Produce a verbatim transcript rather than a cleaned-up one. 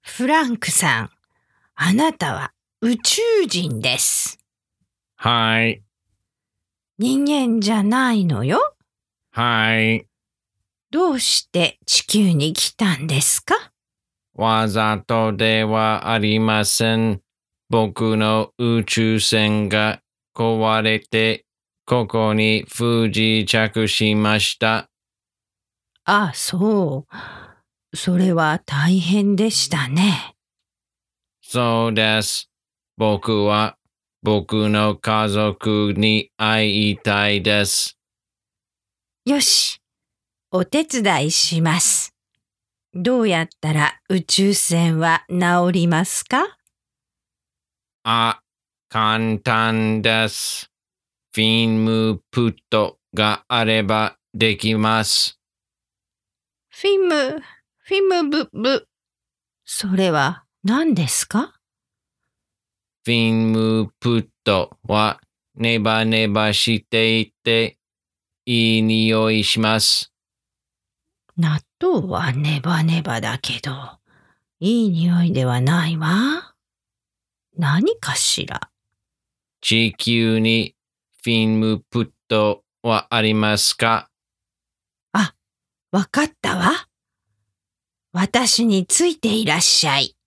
フランクさん、あなたは宇宙人です。 はい。 人間じゃないのよ。 はい。 どうして地球に来たんですか？ わざとではありません。僕の宇宙船が壊れて、ここに不時着しました。 あ、そう。それは大変でしたね。 そうです。僕は僕の家族に会いたいです。 よし、お手伝いします。どうやったら宇宙船は治りますか？ あ、簡単です。フィンムプットがあればできます。 フィム、フィムブブ。それは何ですか？ フィンムプットはネバネバしていていい匂いします。 納豆はネバネバだけど、いい匂いではないわ。何かしら？ 地球にフィンムプットはありますか？ あ、わかったわ。私についていらっしゃい。